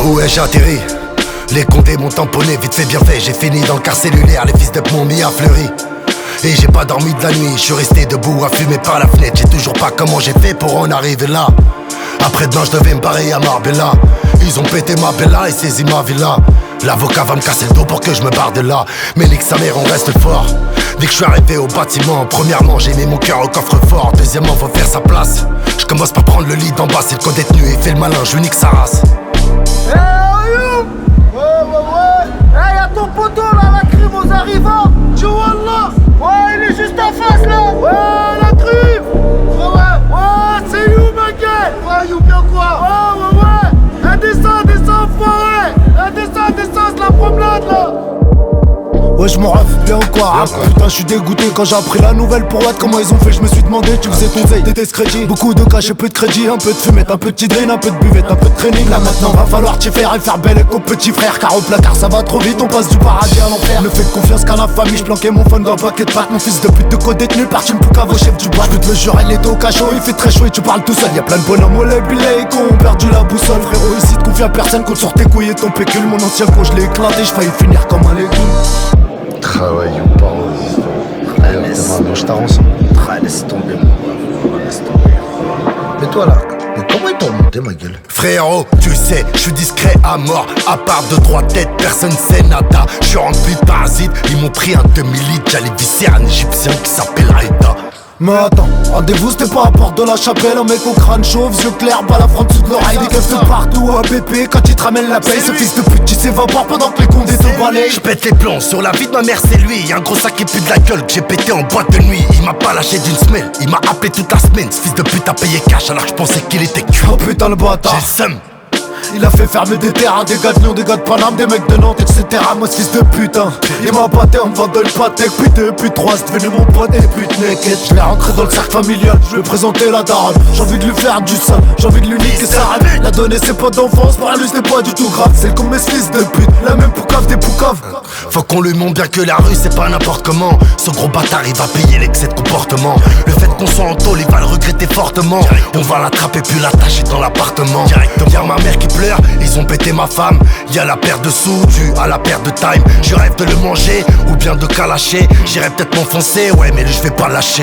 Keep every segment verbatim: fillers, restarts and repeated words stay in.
Où ai-je atterri? Les condés m'ont tamponné, vite fait bien fait. J'ai fini dans le quart cellulaire, les fils de m'ont mis à fleuri. Et j'ai pas dormi de la nuit, je suis resté debout à fumer par la fenêtre. J'ai toujours pas comment j'ai fait pour en arriver là. Après-demain je devais me barrer à Marbella. Ils ont pété ma bella et saisi ma villa. L'avocat va me casser le dos pour que je me barre de là. Mais nique sa mère, on reste fort. Dès que je suis arrivé au bâtiment, premièrement j'ai mis mon cœur au coffre-fort. Deuxièmement faut faire sa place. Je commence par prendre le lit d'en bas, c'est le co-détenu. Il fait le malin, je lui nique sa race. Hey, Ayoub! Ouais, ouais, ouais! Hey, y'a ton poteau là, la crime aux arrivants! Tu vois là? Ouais, il est juste en face là! Ouais, la crime! Ouais, ouais, ouais, c'est you, ma gueule! Ouais, you bien quoi? Ouais, ouais, ouais! Elle descend, descend, forêt! Elle descend, descend, c'est la promenade là! Ouais, je m'en rêve bien ou quoi? Ah, putain, je suis dégoûté quand j'ai appris la nouvelle pour Watt. Comment ils ont fait, je me suis demandé. Tu faisais ton veille, t'étais discrédit. Beaucoup de cash et peu de crédit. Un peu de fumette, un peu de tidrine, un peu de buvette, un peu de training. Là maintenant, va falloir t'y faire et faire belle avec au petit frère. Car au placard, ça va trop vite, on passe du paradis à l'enfer. Ne fais de confiance qu'à la famille. Je planquais mon phone dans un paquet de pâtes. Mon fils de pute de co-détenu, parti me poucave au chef du bois. Je peux te le jurer, il était au cachot. Il fait très chaud et tu parles tout seul. Y'a plein de bonhommes au lait, billets qui ont perdu la boussole. Frérot, ici te confie à personne. Compte sur tes couilles et ton pécule. Mon ancien con, je l'ai éclaté. J'ai failli finir comme un légume. Travail ou parole d'histoire. D'ailleurs, t'es je t'arrange. Laisse tomber, mon laisse tomber. Mais toi là, mais comment ils t'ont monté ma gueule? Frérot, tu sais, je suis discret à mort. À part de trois têtes, personne sait nada. Je suis rempli de parasites, ils m'ont pris un demi-litre. J'allais visser un égyptien qui s'appelle Aïda. Mais attends, rendez-vous c'était pas à Porte de la Chapelle. Un mec au crâne chauve, yeux clairs, bas la fronte sous de l'oreille. Des keufs de partout, à B P, quand il te ramène la paye. Ce fils de pute qui s'évapore pendant que les condés te balayent. Je pète les plombs, sur la vie de ma mère c'est lui. Y'a un gros sac qui pue de la gueule que j'ai pété en boîte de nuit. Il m'a pas lâché d'une semelle, il m'a appelé toute la semaine. Ce fils de pute a payé cash alors que je pensais qu'il était cuit. Oh putain le bâtard, j'ai le seum. Il a fait fermer des terrains, des gars de Lyon, des gars de Paname, des mecs de Nantes, et cetera. Moi ce fils de putain, il m'a batté en me vendant le pâté. Puis deux, puis trois, c'est devenu mon pote et puis naked. Je l'ai rentré dans le cercle familial, je lui ai présenté la daronne. J'ai envie de lui faire du sang, j'ai envie de lui niquer sa rame. La donner ses potes d'enfance, pour lui c'était pas du tout grave. C'est comme mes fils de pute, la même poucave des poucaves. Faut qu'on lui montre bien que la rue c'est pas n'importe comment. Ce gros bâtard il va payer l'excès de comportement. Le fait qu'on soit en tôle il va le regretter fortement. On va l'attraper puis l'attacher dans l'appartement. Y'a ma mère qui pleure, ils ont pété ma femme. Y'a la paire de sous due à la paire de time. Je rêve de le manger ou bien de calacher. J'irai peut-être m'enfoncer, ouais mais je vais pas lâcher.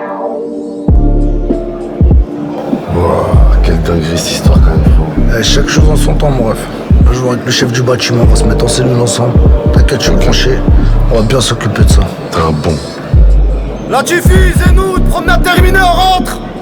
Wow, quelle dinguerie cette histoire quand même, frérot. Eh, chaque chose en son temps, mon ref. Un jour avec le chef du bâtiment, on va se mettre en cellule ensemble. T'inquiète, je suis branché. On va bien s'occuper de ça. T'es un bon. Là tu fuses et nous, promenade terminée, on rentre.